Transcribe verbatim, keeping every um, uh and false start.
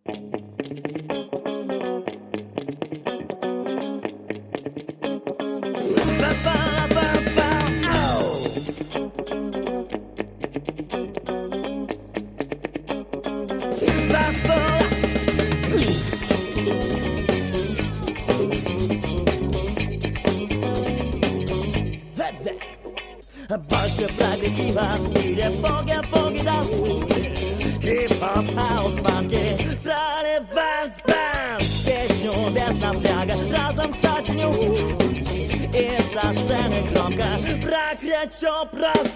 Больше прогрессива в стиле боги-боги-данс. Хип-хоп, хаус, фанки, трали-банс, банс. Песню без напряга разом сочиню и со сцены громко прокричу просто.